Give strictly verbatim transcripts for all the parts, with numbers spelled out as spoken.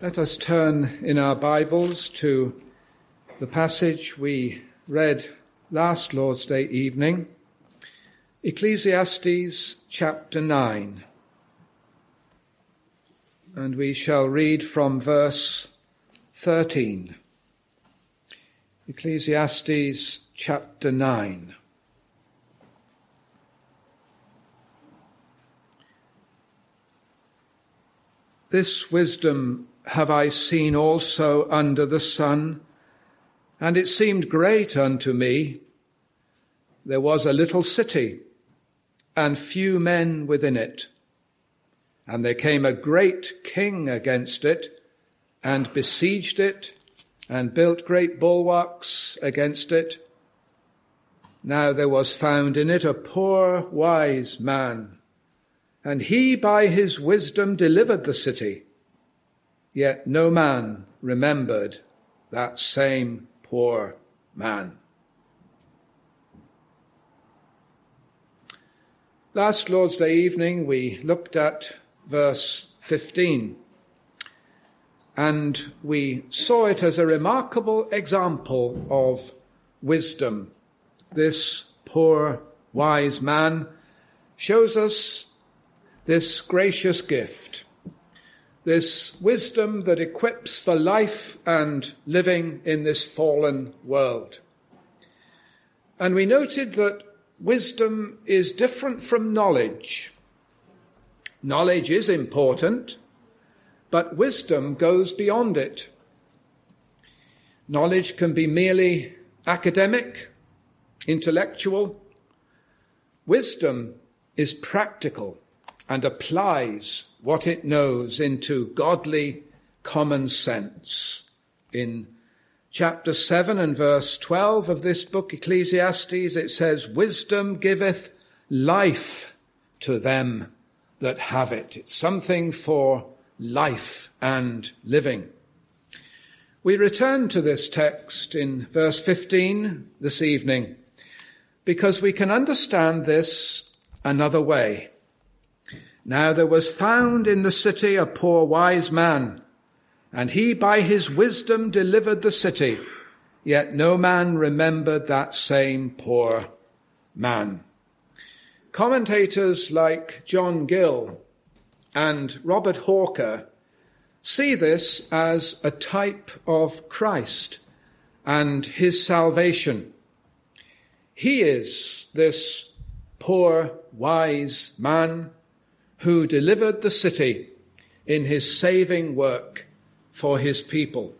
Let us turn in our Bibles to the passage we read last Lord's Day evening, Ecclesiastes chapter nine. And we shall read from verse thirteen. Ecclesiastes chapter nine. This wisdom have I seen also under the sun, and it seemed great unto me. There was a little city, and few men within it. And there came a great king against it, and besieged it, and built great bulwarks against it. Now there was found in it a poor wise man, and he by his wisdom delivered the city. Yet no man remembered that same poor man. Last Lord's Day evening we looked at verse fifteen, and we saw it as a remarkable example of wisdom. This poor wise man shows us this gracious gift, this wisdom that equips for life and living in this fallen world. And we noted that wisdom is different from knowledge. Knowledge is important, but wisdom goes beyond it. Knowledge can be merely academic, intellectual. Wisdom is practical and applies what it knows into godly common sense. In chapter seven and verse twelve of this book, Ecclesiastes, it says, "Wisdom giveth life to them that have it." It's something for life and living. We return to this text in verse fifteen this evening because we can understand this another way. Now there was found in the city a poor wise man, and he by his wisdom delivered the city, yet no man remembered that same poor man. Commentators like John Gill and Robert Hawker see this as a type of Christ and his salvation. He is this poor wise man who delivered the city in his saving work for his people.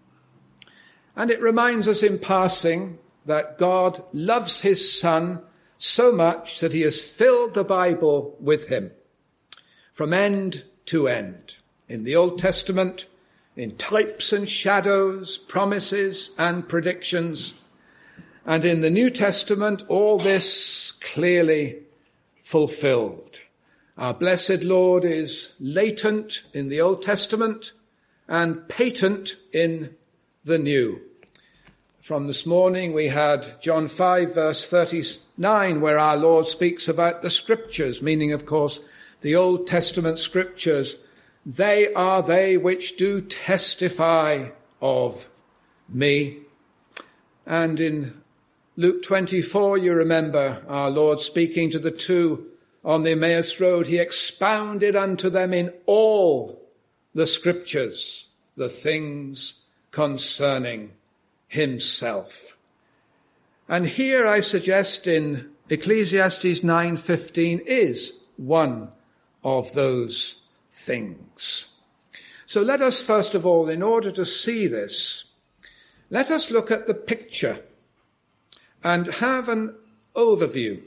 And it reminds us in passing that God loves his Son so much that he has filled the Bible with him from end to end. In the Old Testament, in types and shadows, promises and predictions. And in the New Testament, all this clearly fulfilled. Our blessed Lord is latent in the Old Testament and patent in the New. From this morning we had John five verse thirty-nine, where our Lord speaks about the scriptures, meaning of course the Old Testament scriptures. They are they which do testify of me. And in Luke twenty-four, you remember our Lord speaking to the two on the Emmaus Road. He expounded unto them in all the scriptures the things concerning himself. And here I suggest in Ecclesiastes nine fifteen is one of those things. So let us first of all, in order to see this, let us look at the picture and have an overview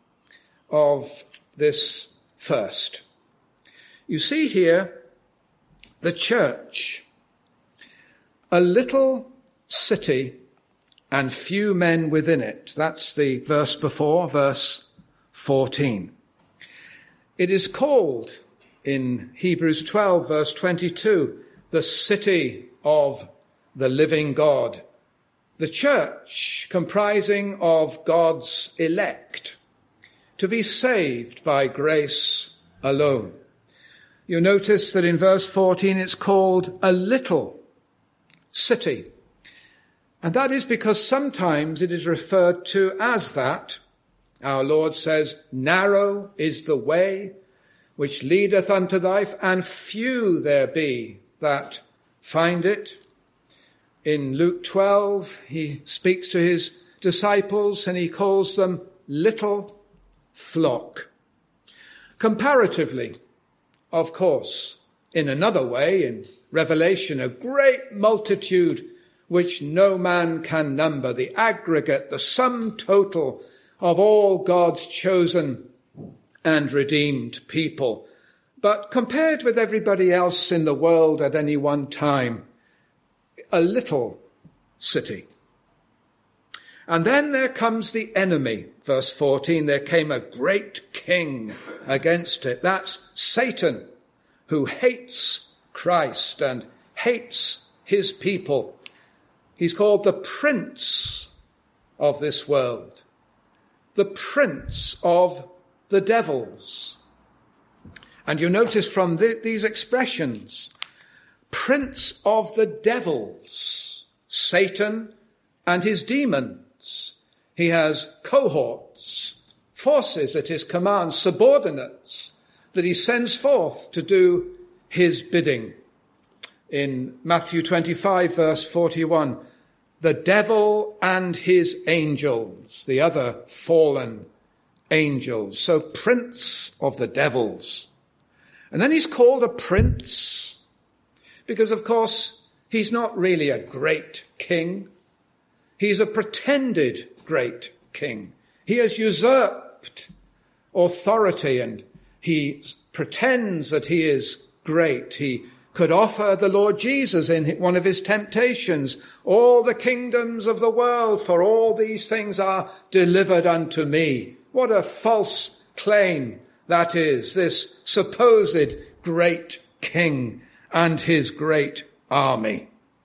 of this first. You see here the church, a little city and few men within it. That's the verse before, verse fourteen. It is called in Hebrews twelve, verse twenty-two, the city of the living God. The church comprising of God's elect, to be saved by grace alone. You notice that in verse fourteen it's called a little city. And that is because sometimes it is referred to as that. Our Lord says, narrow is the way which leadeth unto life, and few there be that find it. In Luke twelve, he speaks to his disciples and he calls them little flock. Comparatively, of course, in another way, in Revelation, a great multitude which no man can number, the aggregate, the sum total of all God's chosen and redeemed people. But compared with everybody else in the world at any one time, a little city. And then there comes the enemy. Verse fourteen, there came a great king against it. That's Satan, who hates Christ and hates his people. He's called the prince of this world, the prince of the devils. And you notice from the, these expressions, prince of the devils, Satan and his demons. He has cohorts, forces at his command, subordinates that he sends forth to do his bidding. In Matthew twenty-five, verse forty-one, the devil and his angels, the other fallen angels. So prince of the devils. And then he's called a prince because, of course, he's not really a great king. He's a pretended great king. He has usurped authority and he pretends that he is great. He could offer the Lord Jesus in one of his temptations, all the kingdoms of the world, for all these things are delivered unto me. What a false claim that is, this supposed great king and his great army.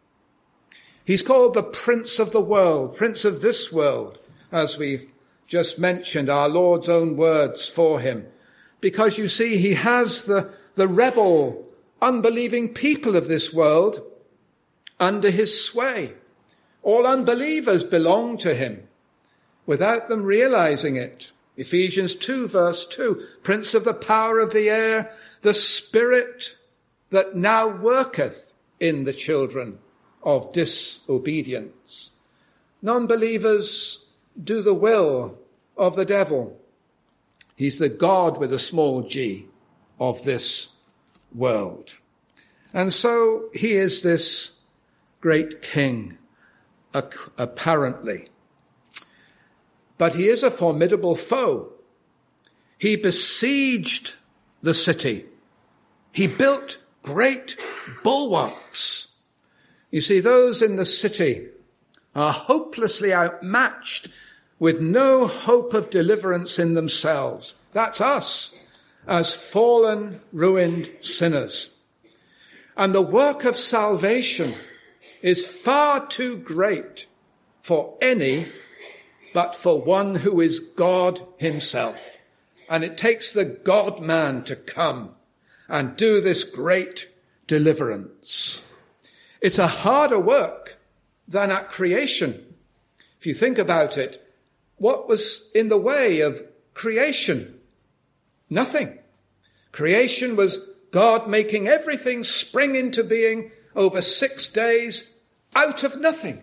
He's called the Prince of the world, Prince of this world, as we've just mentioned, our Lord's own words for him. Because you see, he has the, the rebel, unbelieving people of this world under his sway. All unbelievers belong to him without them realizing it. Ephesians two, verse two, prince of the power of the air, the spirit that now worketh in the children of disobedience. Non-believers do the will of the devil. He's the God with a small g of this world. And so he is this great king, apparently. But he is a formidable foe. He besieged the city. He built great bulwarks. You see, those in the city are hopelessly outmatched with no hope of deliverance in themselves. That's us as fallen, ruined sinners. And the work of salvation is far too great for any but for one who is God himself. And it takes the God-man to come and do this great deliverance. It's a harder work than at creation. If you think about it, what was in the way of creation? Nothing. Creation was God making everything spring into being over six days out of nothing.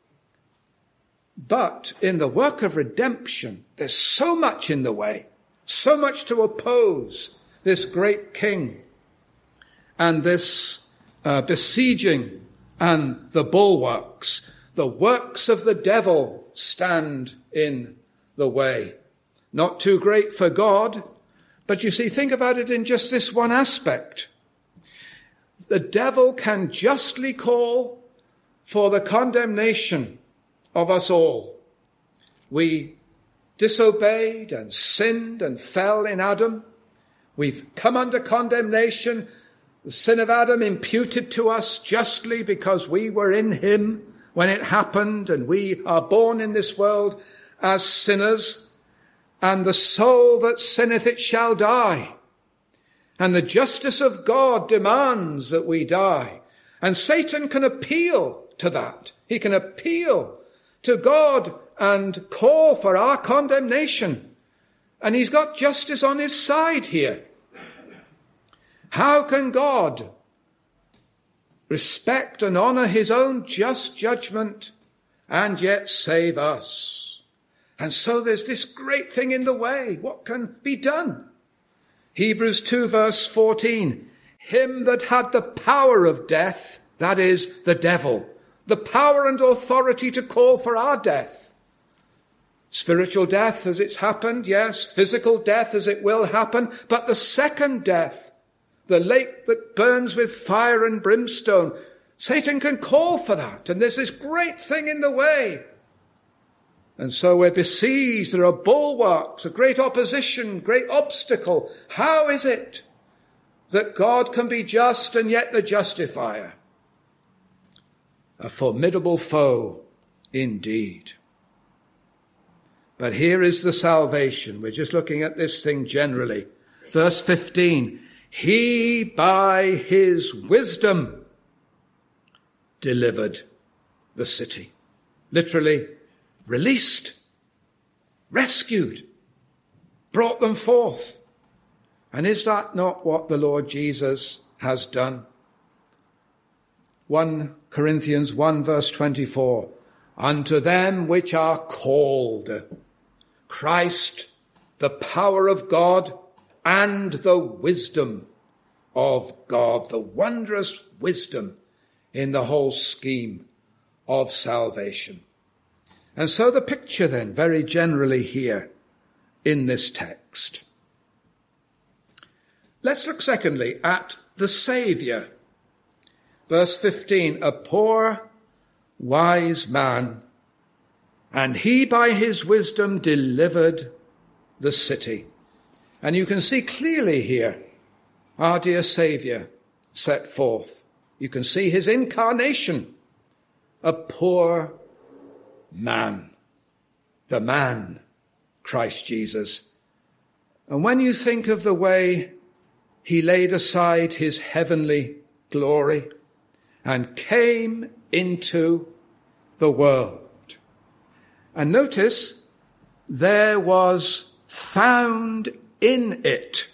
But in the work of redemption, there's so much in the way, so much to oppose this great king and this uh, besieging and the bulwarks. The works of the devil stand in the way. Not too great for God, but you see, think about it in just this one aspect. The devil can justly call for the condemnation of us all. We disobeyed and sinned and fell in Adam. We've come under condemnation. The sin of Adam imputed to us justly because we were in him when it happened, and we are born in this world as sinners. And the soul that sinneth, it shall die. And the justice of God demands that we die. And Satan can appeal to that. He can appeal to God and call for our condemnation. And he's got justice on his side here. How can God respect and honor his own just judgment and yet save us? And so there's this great thing in the way. What can be done? Hebrews two verse fourteen, him that had the power of death, that is the devil, the power and authority to call for our death. Spiritual death as it's happened, yes, physical death as it will happen, but the second death, the lake that burns with fire and brimstone, Satan can call for that, and there's this great thing in the way. And so we're besieged, there are bulwarks, a great opposition, great obstacle. How is it that God can be just and yet the justifier? A formidable foe indeed. But here is the salvation. We're just looking at this thing generally. Verse fifteen, he by his wisdom delivered the city. Literally, released, rescued, brought them forth. And is that not what the Lord Jesus has done? First Corinthians one verse twenty-four, unto them which are called, Christ, the power of God and the wisdom of God, the wondrous wisdom in the whole scheme of salvation. And so the picture then, very generally here in this text. Let's look secondly at the Saviour. Verse fifteen, a poor, wise man, and he by his wisdom delivered the city. And you can see clearly here our dear Saviour set forth. You can see his incarnation, a poor man, the man, Christ Jesus. And when you think of the way he laid aside his heavenly glory and came into the world. And notice, there was found in it.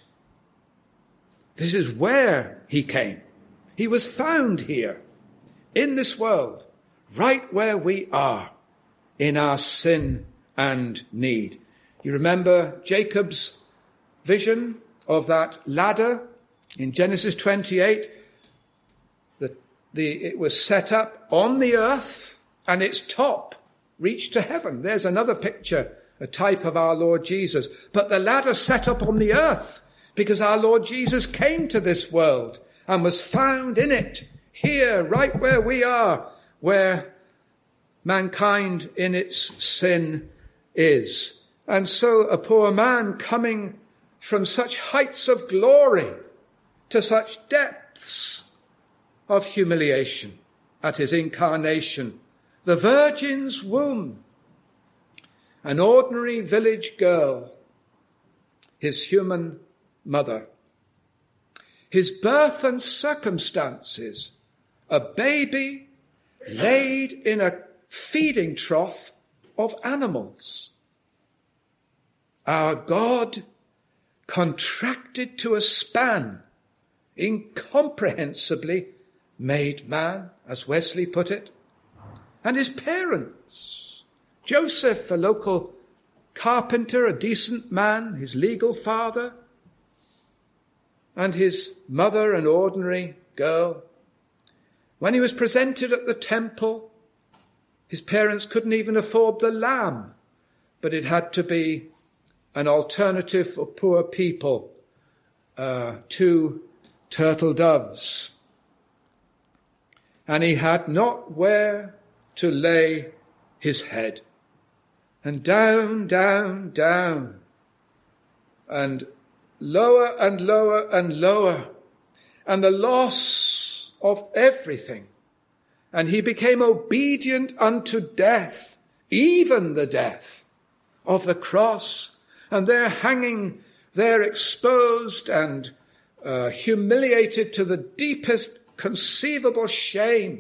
This is where he came. He was found here, in this world, right where we are, in our sin and need. You remember Jacob's vision of that ladder in Genesis twenty-eight? The, the, it was set up on the earth and its top reached to heaven. There's another picture, a type of our Lord Jesus. But the ladder set up on the earth because our Lord Jesus came to this world and was found in it, here, right where we are, where mankind in its sin is. And so a poor man coming from such heights of glory to such depths of humiliation at his incarnation. The Virgin's womb, an ordinary village girl, his human mother. His birth and circumstances, a baby laid in a feeding trough of animals. Our God contracted to a span, incomprehensibly made man, as Wesley put it. And his parents, Joseph, a local carpenter, a decent man, his legal father, and his mother, an ordinary girl. When he was presented at the temple, his parents couldn't even afford the lamb, but it had to be an alternative for poor people, uh, two turtle doves. And he had not where to lay his head. And down, down, down, and lower and lower and lower, and the loss of everything. And he became obedient unto death, even the death of the cross. And there hanging there exposed and uh, humiliated to the deepest conceivable shame.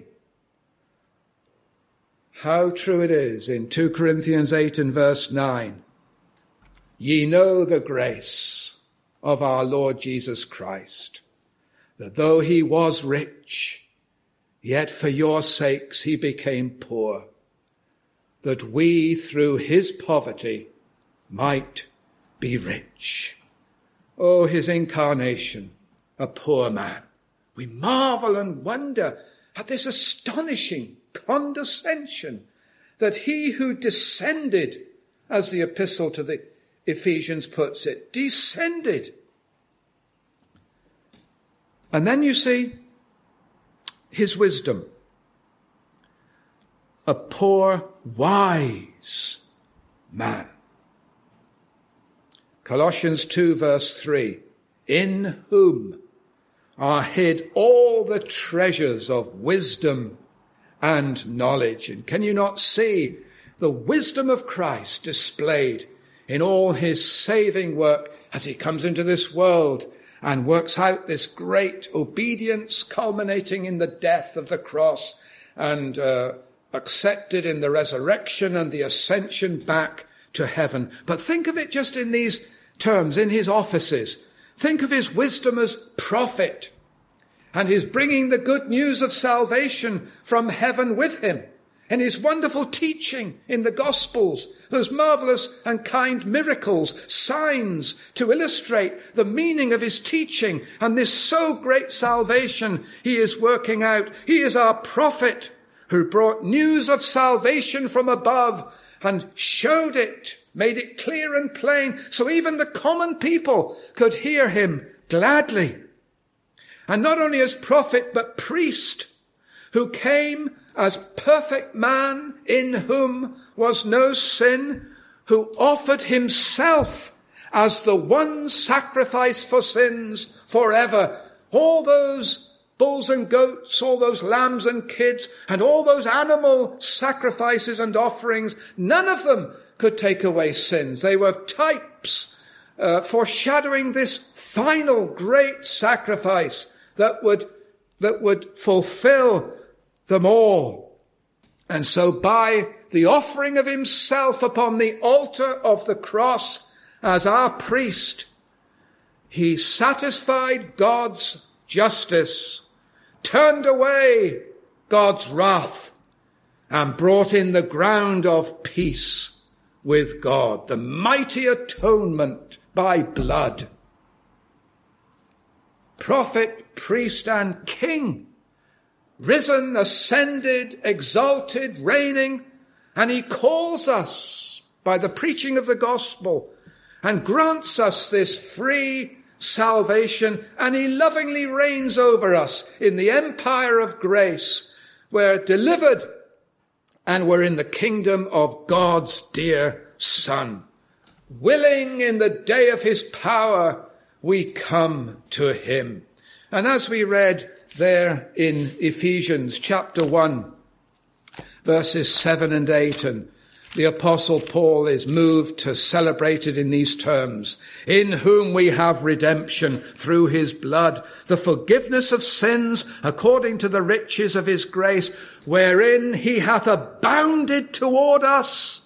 How true it is in two Corinthians eight and verse nine. Ye know the grace of our Lord Jesus Christ, that though he was rich, yet for your sakes he became poor, that we through his poverty might be rich. Oh, his incarnation, a poor man. We marvel and wonder at this astonishing condescension that he who descended, as the epistle to the Ephesians puts it, descended. And then you see his wisdom. A poor, wise man. Colossians two verse three, in whom are hid all the treasures of wisdom and knowledge. And can you not see the wisdom of Christ displayed in all his saving work as he comes into this world and works out this great obedience culminating in the death of the cross and uh, accepted in the resurrection and the ascension back to heaven. But think of it just in these terms, in his offices. Think of his wisdom as prophet and his bringing the good news of salvation from heaven with him, and his wonderful teaching in the Gospels, those marvelous and kind miracles, signs to illustrate the meaning of his teaching and this so great salvation he is working out. He is our prophet who brought news of salvation from above and showed it, made it clear and plain, so even the common people could hear him gladly. And not only as prophet, but priest, who came as perfect man in whom was no sin, who offered himself as the one sacrifice for sins forever. All those bulls and goats, all those lambs and kids, and all those animal sacrifices and offerings, none of them could take away sins. They were types uh, foreshadowing this final great sacrifice that would that would fulfill them all. And so by the offering of himself upon the altar of the cross as our priest, he satisfied God's justice, turned away God's wrath, and brought in the ground of peace with God, the mighty atonement by blood. Prophet, priest, and king, risen, ascended, exalted, reigning, and he calls us by the preaching of the gospel and grants us this free salvation, and he lovingly reigns over us in the empire of grace. We're delivered and we're in the kingdom of God's dear Son. Willing in the day of his power, we come to him. And as we read there in Ephesians chapter one, verses seven and eight, and the Apostle Paul is moved to celebrate it in these terms. In whom we have redemption through his blood, the forgiveness of sins according to the riches of his grace, wherein he hath abounded toward us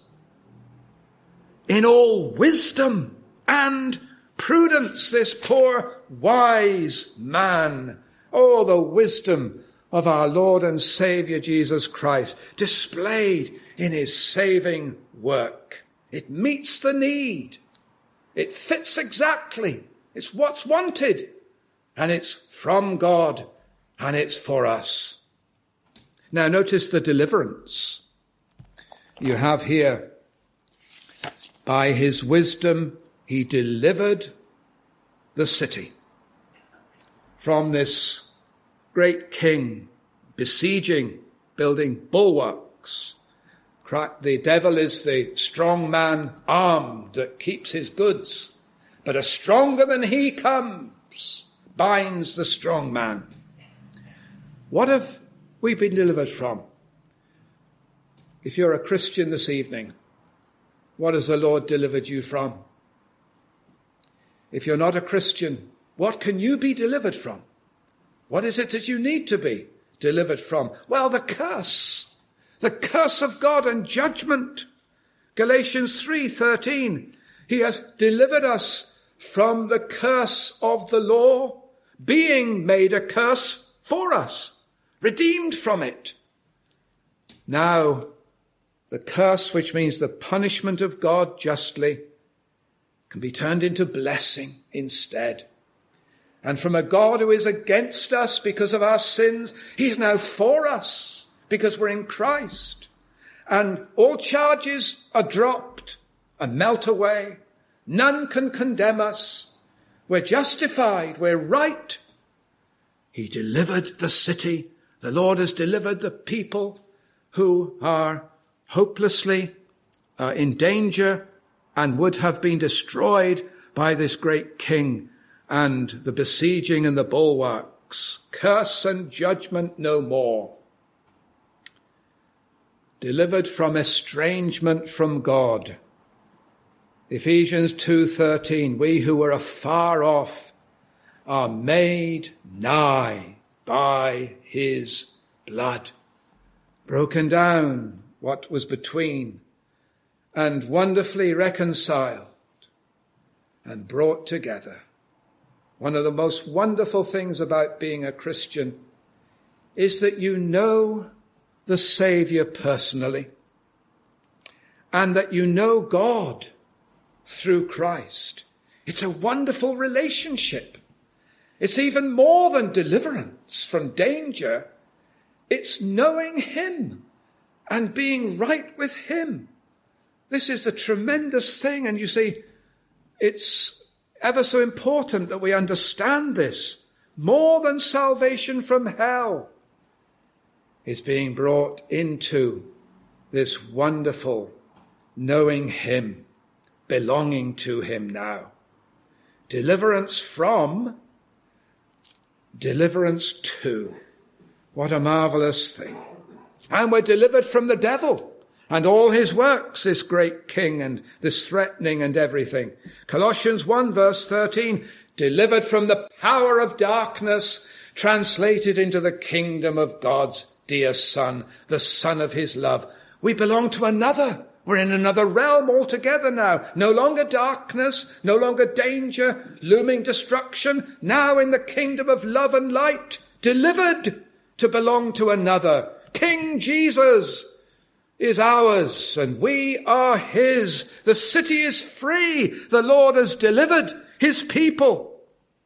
in all wisdom and prudence. This poor wise man. Oh, the wisdom of our Lord and Saviour Jesus Christ, displayed in his saving work. It meets the need. It fits exactly. It's what's wanted. And it's from God, and it's for us. Now notice the deliverance. You have here, by his wisdom, he delivered the city from this great king besieging, building bulwarks. The devil is the strong man armed that keeps his goods, but a stronger than he comes, binds the strong man. What have we been delivered from? If you're a Christian this evening, what has the Lord delivered you from? If you're not a Christian, What can you be delivered from? What is it that you need to be delivered from? Well, the curse. The curse of God and judgment. Galatians three thirteen. He has delivered us from the curse of the law, being made a curse for us, redeemed from it. Now, the curse, which means the punishment of God justly, can be turned into blessing instead. And from a God who is against us because of our sins, he's now for us because we're in Christ. And all charges are dropped and melt away. None can condemn us. We're justified. We're right. He delivered the city. The Lord has delivered the people who are hopelessly uh, in danger and would have been destroyed by this great king and the besieging and the bulwarks. Curse and judgment no more. Delivered from estrangement from God. Ephesians two thirteen, we who were afar off are made nigh by his blood. Broken down what was between and wonderfully reconciled and brought together. One of the most wonderful things about being a Christian is that you know the Saviour personally and that you know God through Christ. It's a wonderful relationship. It's even more than deliverance from danger. It's knowing him and being right with him. This is a tremendous thing. And you see, it's ever so important that we understand this. More than salvation from hell is being brought into this wonderful knowing him, belonging to him now. Deliverance from, deliverance to. What a marvelous thing. And we're delivered from the devil and all his works, this great king and this threatening and everything. Colossians one verse thirteen, delivered from the power of darkness, translated into the kingdom of God's dear Son, the Son of his love. We belong to another. We're in another realm altogether now. No longer darkness, no longer danger, looming destruction. Now in the kingdom of love and light, delivered to belong to another. King Jesus is ours and we are his. The city is free. The Lord has delivered his people.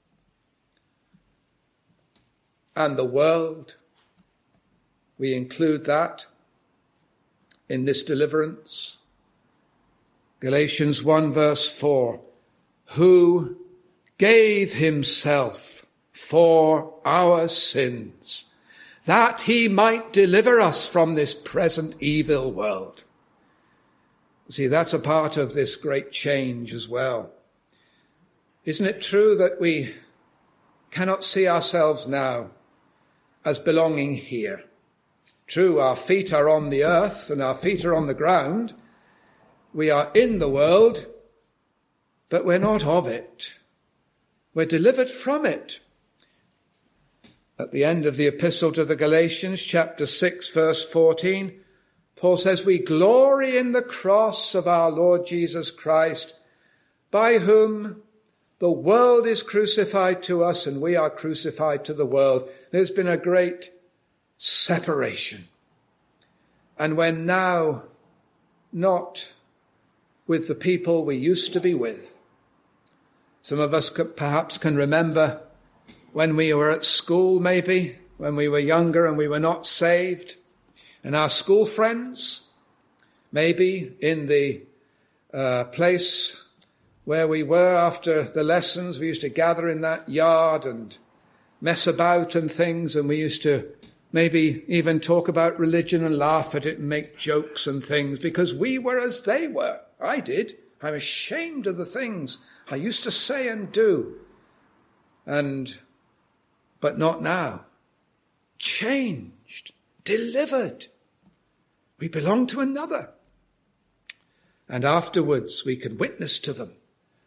And the world, we include that in this deliverance. Galatians one verse four, who gave himself for our sins, that he might deliver us from this present evil world. See, that's a part of this great change as well. Isn't it true that we cannot see ourselves now as belonging here? True, our feet are on the earth and our feet are on the ground. We are in the world, but we're not of it. We're delivered from it. At the end of the epistle to the Galatians, chapter six, verse fourteen, Paul says, we glory in the cross of our Lord Jesus Christ, by whom the world is crucified to us and we are crucified to the world. There's been a great separation. And we're now not with the people we used to be with. Some of us could, perhaps can remember when we were at school, maybe, when we were younger and we were not saved. And our school friends, maybe in the uh, place where we were after the lessons, we used to gather in that yard and mess about and things, and we used to maybe even talk about religion and laugh at it and make jokes and things because we were as they were. I did. I'm ashamed of the things I used to say and do. And, but not now. Changed, delivered. We belong to another. And afterwards we can witness to them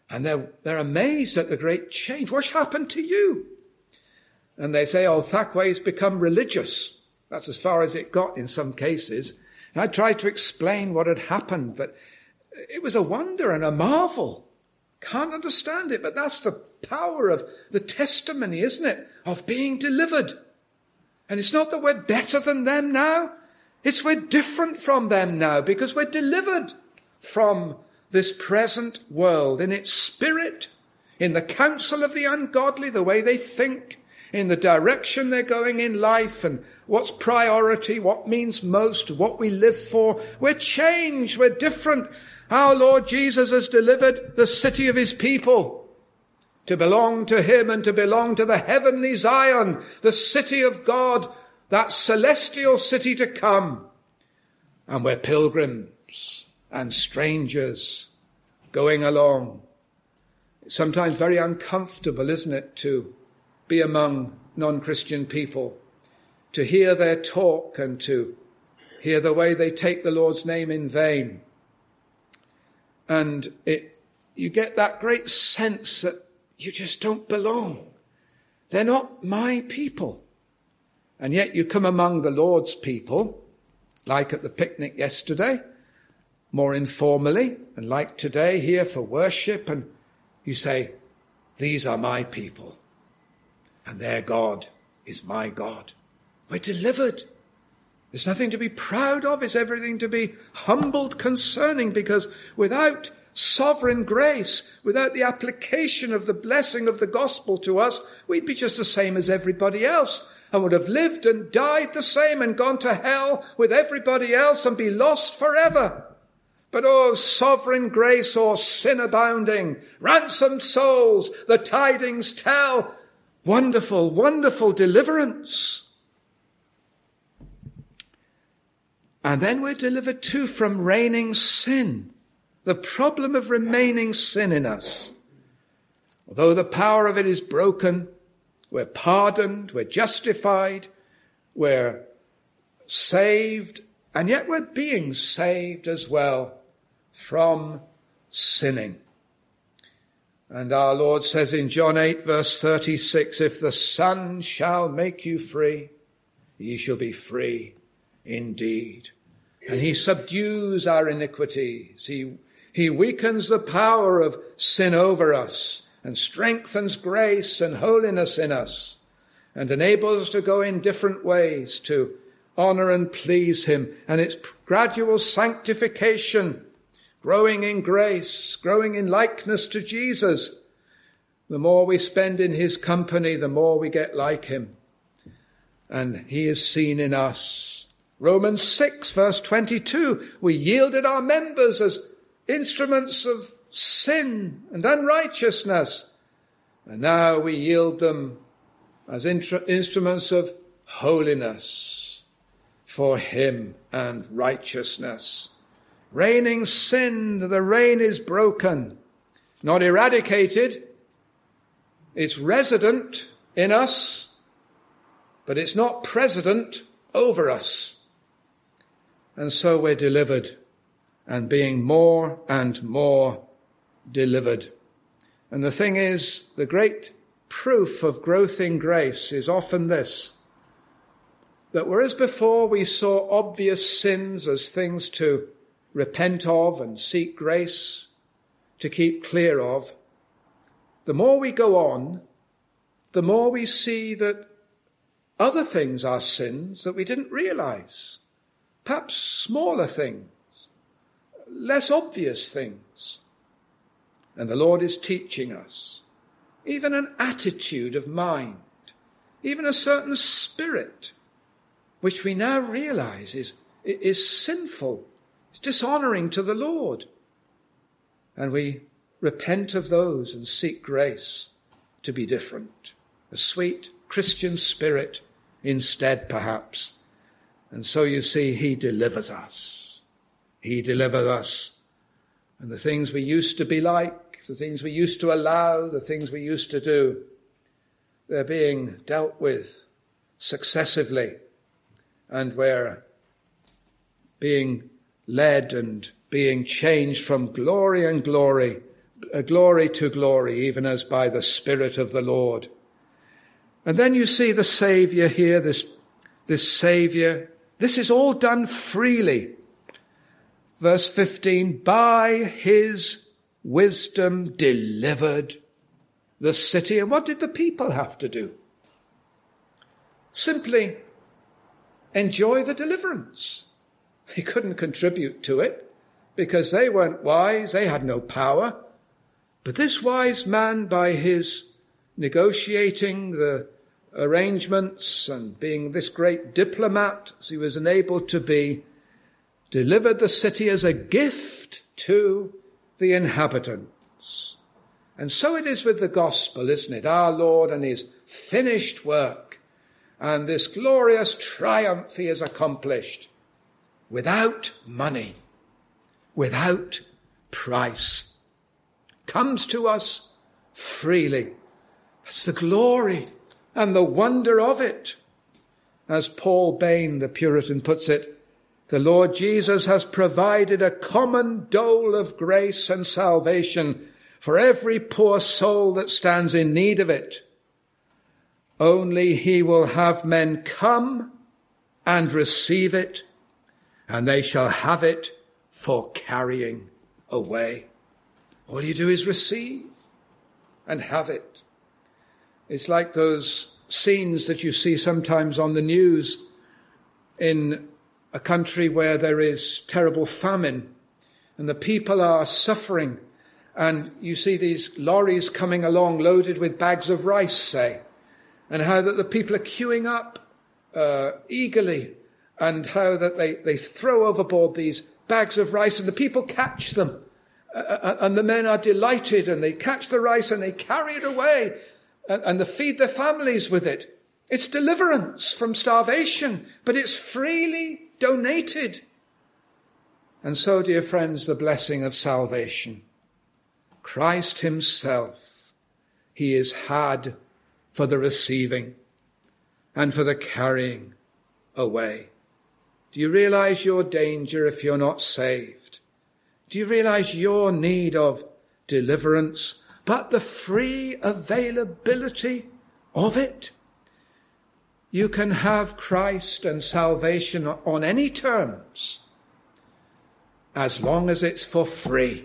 And they're, they're amazed at the great change. What's happened to you? And they say, oh, Thackway's become religious. That's as far as it got in some cases. And I tried to explain what had happened, but it was a wonder and a marvel. Can't understand it, but that's the power of the testimony, isn't it? Of being delivered. And it's not that we're better than them now. It's we're different from them now because we're delivered from this present world in its spirit, in the counsel of the ungodly, the way they think, in the direction they're going in life and what's priority, what means most, what we live for. We're changed. We're different. Our Lord Jesus has delivered the city of his people to belong to him and to belong to the heavenly Zion, the city of God, that celestial city to come. And we're pilgrims and strangers going along. It's sometimes very uncomfortable, isn't it, to be among non-Christian people, to hear their talk and to hear the way they take the Lord's name in vain. And it, you get that great sense that you just don't belong. They're not my people. And yet you come among the Lord's people, like at the picnic yesterday, more informally, and like today here for worship, and you say, these are my people, and their God is my God. We're delivered. There's nothing to be proud of. It's everything to be humbled concerning, because without sovereign grace, without the application of the blessing of the gospel to us, we'd be just the same as everybody else, and would have lived and died the same and gone to hell with everybody else and be lost forever. But oh, sovereign grace, or sin abounding, ransomed souls, the tidings tell, wonderful, wonderful deliverance. And then we're delivered too from reigning sin, the problem of remaining sin in us. Although the power of it is broken, we're pardoned, we're justified, we're saved, and yet we're being saved as well from sinning. And our Lord says in John eight verse thirty-six, if the Son shall make you free, ye shall be free indeed. And he subdues our iniquities. He, he weakens the power of sin over us and strengthens grace and holiness in us and enables us to go in different ways to honor and please him. And it's gradual sanctification, growing in grace, growing in likeness to Jesus. The more we spend in his company, the more we get like him. And he is seen in us. Romans six verse twenty-two, we yielded our members as instruments of sin and unrighteousness. And now we yield them as intru- instruments of holiness for him and righteousness. Reigning sin, the reign is broken, not eradicated. It's resident in us, but it's not president over us. And so we're delivered and being more and more delivered. And the thing is, the great proof of growth in grace is often this, that whereas before we saw obvious sins as things to repent of and seek grace to keep clear of, the more we go on, the more we see that other things are sins that we didn't realize, perhaps smaller things, less obvious things. And the Lord is teaching us even an attitude of mind, even a certain spirit, which we now realize is, is sinful. It's dishonoring to the Lord. And we repent of those and seek grace to be different. A sweet Christian spirit instead, perhaps. And so you see, he delivers us. He delivers us. And the things we used to be like, the things we used to allow, the things we used to do, they're being dealt with successively. And we're being led and being changed from glory and glory, uh, glory to glory, even as by the Spirit of the Lord. And then you see the Saviour here, this, this Saviour. This is all done freely. Verse fifteen, by his wisdom delivered the city. And what did the people have to do? Simply enjoy the deliverance. He couldn't contribute to it because they weren't wise. They had no power. But this wise man, by his negotiating the arrangements and being this great diplomat as he was enabled to be, delivered the city as a gift to the inhabitants. And so it is with the gospel, isn't it? Our Lord and his finished work and this glorious triumph he has accomplished without money, without price, comes to us freely. That's the glory and the wonder of it. As Paul Bain, the Puritan, puts it, the Lord Jesus has provided a common dole of grace and salvation for every poor soul that stands in need of it. Only he will have men come and receive it, and they shall have it for carrying away. All you do is receive and have it. It's like those scenes that you see sometimes on the news in a country where there is terrible famine and the people are suffering, and you see these lorries coming along loaded with bags of rice, say, and how that the people are queuing up uh, eagerly, and how that they, they throw overboard these bags of rice and the people catch them. Uh, and the men are delighted and they catch the rice and they carry it away and, and they feed their families with it. It's deliverance from starvation, but it's freely donated. And so, dear friends, the blessing of salvation. Christ himself, he is had for the receiving and for the carrying away. Do you realize your danger if you're not saved? Do you realize your need of deliverance, but the free availability of it? You can have Christ and salvation on any terms, as long as it's for free.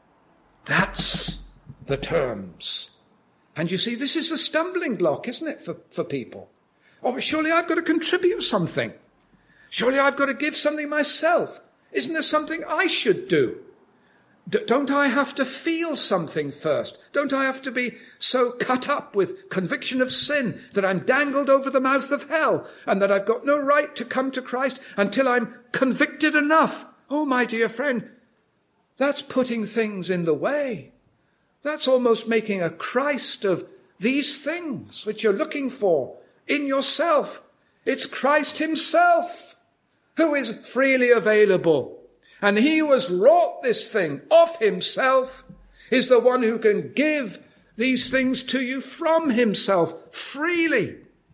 That's the terms. And you see, this is a stumbling block, isn't it, for, for people? Oh, but surely I've got to contribute something. Surely I've got to give something myself. Isn't there something I should do? D- don't I have to feel something first? Don't I have to be so cut up with conviction of sin that I'm dangled over the mouth of hell and that I've got no right to come to Christ until I'm convicted enough? Oh, my dear friend, that's putting things in the way. That's almost making a Christ of these things which you're looking for in yourself. It's Christ himself who is freely available. And he who has wrought this thing of himself is the one who can give these things to you from himself freely,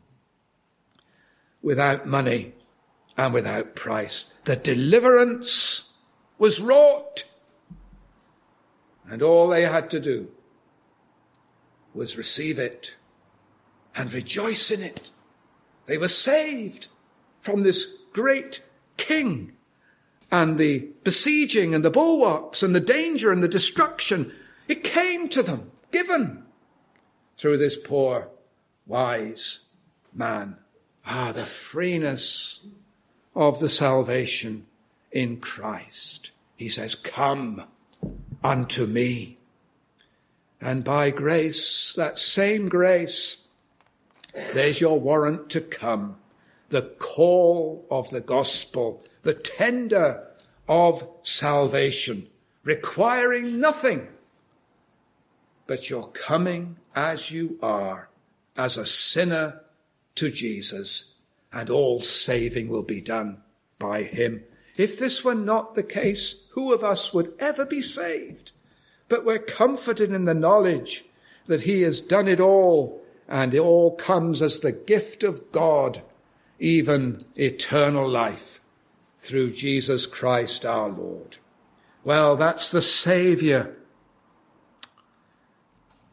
without money and without price. The deliverance was wrought. And all they had to do was receive it and rejoice in it. They were saved from this great king and the besieging and the bulwarks and the danger and the destruction. It came to them, given through this poor, wise man. Ah, the freeness of the salvation in Christ. He says, come unto me. And by grace, that same grace, there's your warrant to come. The call of the gospel, the tender of salvation, requiring nothing but your coming as you are, as a sinner to Jesus, and all saving will be done by him. If this were not the case, who of us would ever be saved? But we're comforted in the knowledge that he has done it all, and it all comes as the gift of God, even eternal life, through Jesus Christ our Lord. Well, that's the Saviour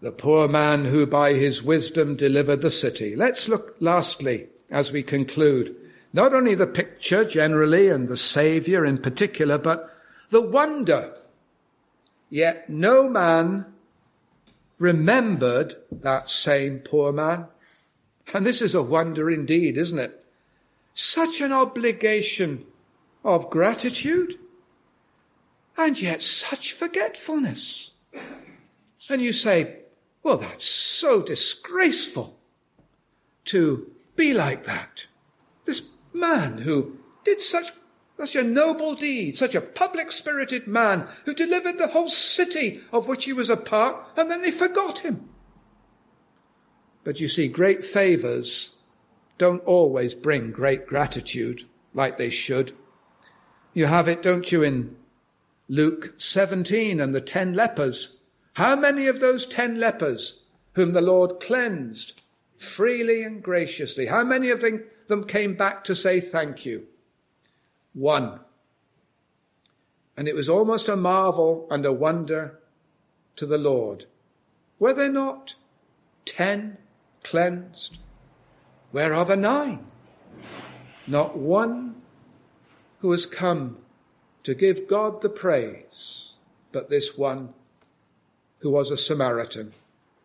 the poor man who by his wisdom delivered the city. Let's look lastly, as we conclude, not only the picture generally and the Saviour in particular, but the wonder. Yet no man remembered that same poor man. And this is a wonder indeed, isn't it? Such an obligation of gratitude, and yet such forgetfulness. And you say, well, that's so disgraceful to be like that. This man who did such, such a noble deed, such a public-spirited man who delivered the whole city of which he was a part, and then they forgot him. But you see, great favours don't always bring great gratitude like they should. You have it, don't you, in Luke seventeen and the ten lepers. How many of those ten lepers whom the Lord cleansed freely and graciously, how many of them them came back to say thank you? One. And it was almost a marvel and a wonder to the Lord. Were there not ten cleansed? Where are the nine? Not one who has come to give God the praise, but this one who was a Samaritan.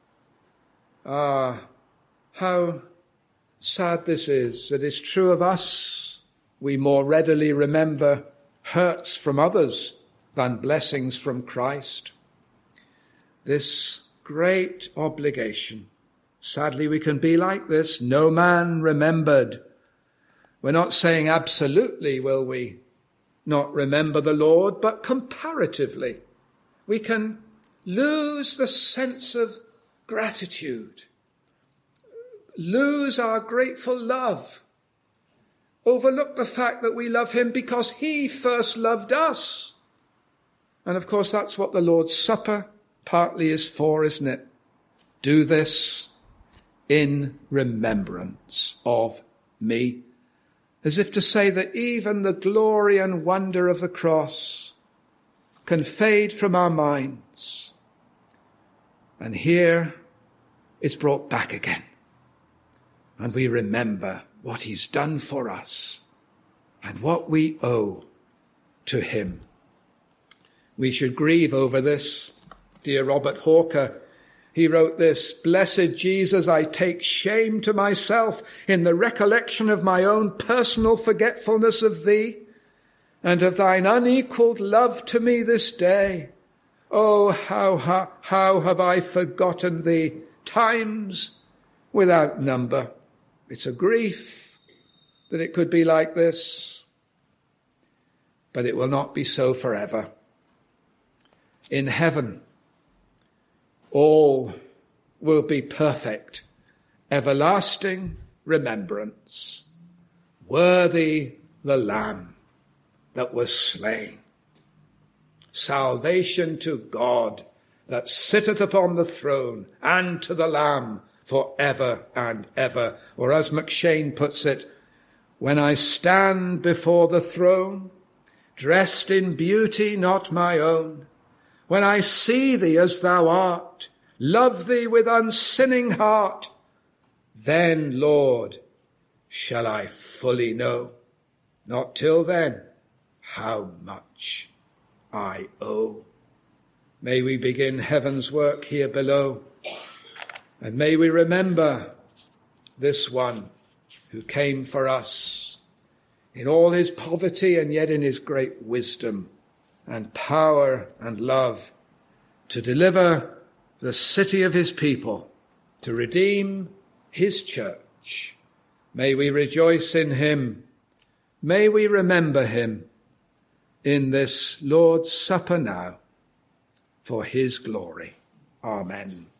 Ah, how sad this is. It is true of us. We more readily remember hurts from others than blessings from Christ. This great obligation. Sadly, we can be like this. No man remembered. We're not saying absolutely will we not remember the Lord, but comparatively. We can lose the sense of gratitude, lose our grateful love, overlook the fact that we love him because he first loved us. And of course, that's what the Lord's Supper partly is for, isn't it? Do this in remembrance of me. As if to say that even the glory and wonder of the cross can fade from our minds. And here it's brought back again. And we remember what he's done for us and what we owe to him. We should grieve over this. Dear Robert Hawker, he wrote this: "Blessed Jesus, I take shame to myself in the recollection of my own personal forgetfulness of thee and of thine unequaled love to me this day. Oh, how, how, how have I forgotten thee, times without number." It's a grief that it could be like this, but it will not be so forever. In heaven, all will be perfect, everlasting remembrance. Worthy the Lamb that was slain. Salvation to God that sitteth upon the throne, and to the Lamb for ever and ever. Or as McShane puts it, when I stand before the throne, dressed in beauty not my own, when I see thee as thou art, love thee with unsinning heart, then, Lord, shall I fully know, not till then, how much I owe. May we begin heaven's work here below, and may we remember this one who came for us in all his poverty and yet in his great wisdom and power and love to deliver the city of his people, to redeem his church. May we rejoice in him. May we remember him in this Lord's Supper now for his glory. Amen.